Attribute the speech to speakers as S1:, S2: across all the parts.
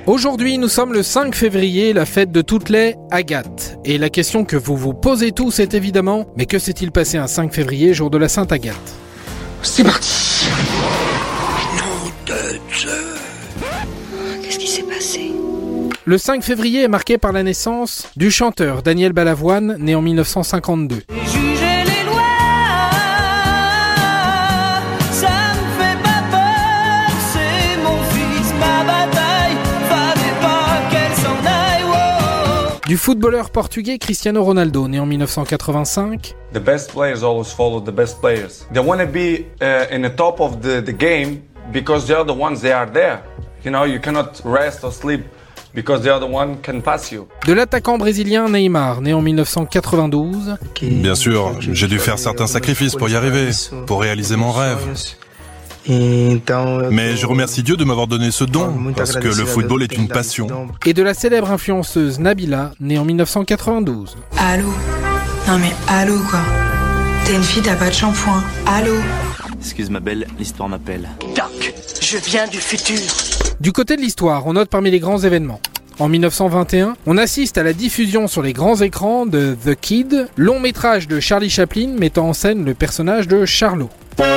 S1: Aujourd'hui, nous sommes le 5 février, la fête de toutes les Agathes. Et la question que vous vous posez tous est évidemment, mais que s'est-il passé un 5 février, jour de la Sainte Agathe ?
S2: C'est parti.
S3: Nom de Dieu.
S4: Qu'est-ce qui s'est passé ?
S1: Le 5 février est marqué par la naissance du chanteur Daniel Balavoine, né en 1952. Du footballeur portugais Cristiano Ronaldo, né en 1985.
S5: The best players always follow the best players. They want to be in the top of the game because they are the ones they are there. You know, you cannot rest or sleep because they are the one can pass you.
S1: De l'attaquant brésilien Neymar, né en 1992.
S6: Bien sûr, j'ai dû faire certains sacrifices pour y arriver, pour réaliser mon rêve. Mais je remercie Dieu de m'avoir donné ce don, parce que le football est une passion.
S1: Et de la célèbre influenceuse Nabila, née en 1992.
S4: Allô ? Non mais allô quoi ? T'es une fille, t'as pas de shampoing. Allô ?
S7: Excuse ma belle, l'histoire m'appelle.
S3: Doc, je viens du futur.
S1: Du côté de l'histoire, on note parmi les grands événements. En 1921, on assiste à la diffusion sur les grands écrans de The Kid, long métrage de Charlie Chaplin mettant en scène le personnage de Charlot.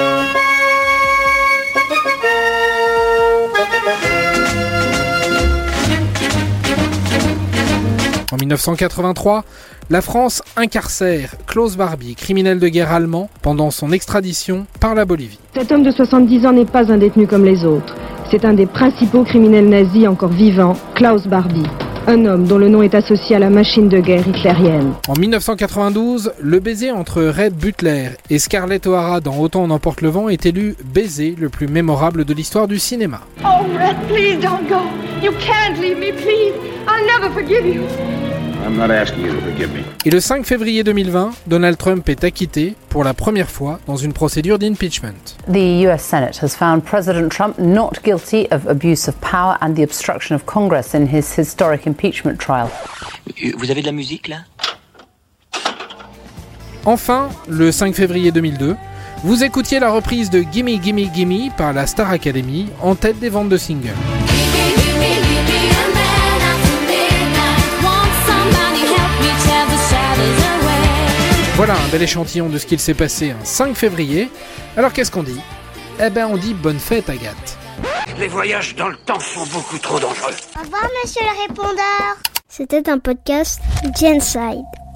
S1: En 1983, la France incarcère Klaus Barbie, criminel de guerre allemand, pendant son extradition par la Bolivie.
S8: Cet homme de 70 ans n'est pas un détenu comme les autres. C'est un des principaux criminels nazis encore vivants, Klaus Barbie. Un homme dont le nom est associé à la machine de guerre hitlérienne.
S1: En 1992, le baiser entre Red Butler et Scarlett O'Hara dans Autant en emporte le vent est élu baiser le plus mémorable de l'histoire du cinéma.
S9: Oh Red, please don't go. You can't leave me, please. I'll never forgive you.
S2: I'm not asking you to forgive me.
S1: Et le 5 février 2020, Donald Trump est acquitté pour la première fois dans une procédure d'impeachment.
S10: The US Senate has found President Trump not guilty of abuse of power and the obstruction of Congress in his historic impeachment trial.
S3: Vous avez de la musique là ?
S1: Enfin, le 5 février 2002, vous écoutiez la reprise de Gimme Gimme Gimme par la Star Academy en tête des ventes de singles. Voilà un bel échantillon de ce qu'il s'est passé un 5 février. Alors qu'est-ce qu'on dit ? Eh ben on dit bonne fête Agathe.
S3: Les voyages dans le temps sont beaucoup trop dangereux.
S11: Au revoir monsieur le répondeur. C'était un podcast Genside.